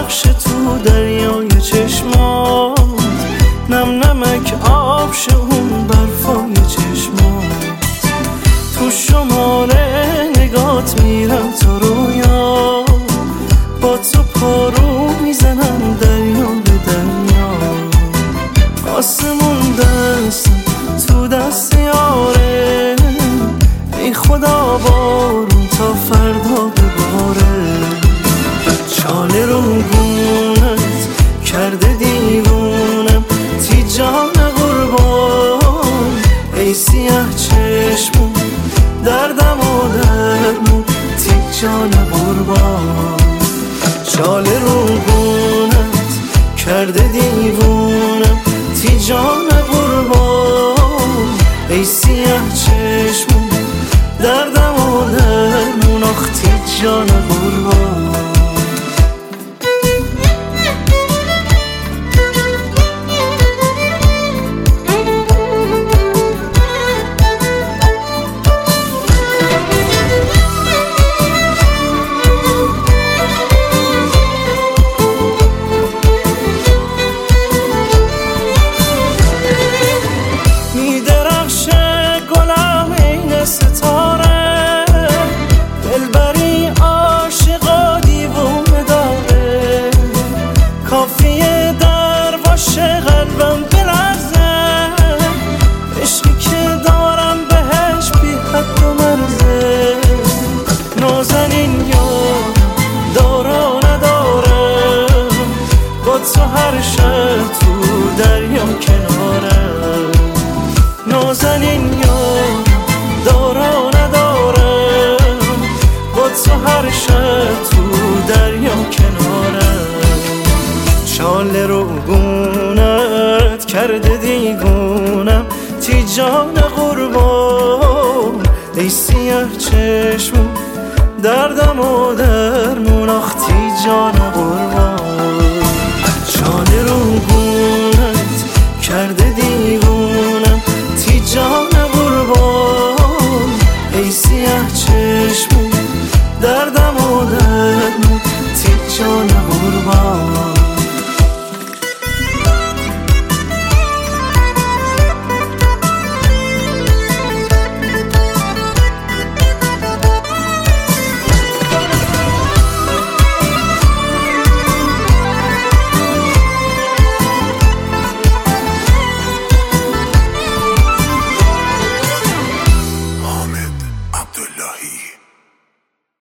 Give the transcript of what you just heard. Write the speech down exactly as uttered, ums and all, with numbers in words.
نقش تو دریای چشمات، نم نمک آب شه اون برفای چشمات. تو شمال نگات میرم تو رویا، با تو پارو میزنم دریا به دریا. آسمون دست تو دست یاره، ای خدا بارون تا فردا بباره. چاله رو گونت کرده دیوونم، تی جان قربان ای سیاه چشمون، دردم و درمون تی جان قربان. چاله رو گونت کرده دیوونم، تی جان قربان ای سیاه چشمون، دردم و درمون آخ تی جان قربان. ستاره دلبری عاشقا دیوونه داره، کافیه در واشه قلبم بلرزه. عشقی که دارم بهش بی حد و مرزه. نازنین یار دارا ندارم، با تو هر شب تو دریا کنارم. نازنین یار دارا ندارم، با تو هر شب تو دریا کنارم. چاله رو گونت کرده دیوونم، تی جان قربان ای سیاه چشمون، دردم و درمون آخ تی جان قربان.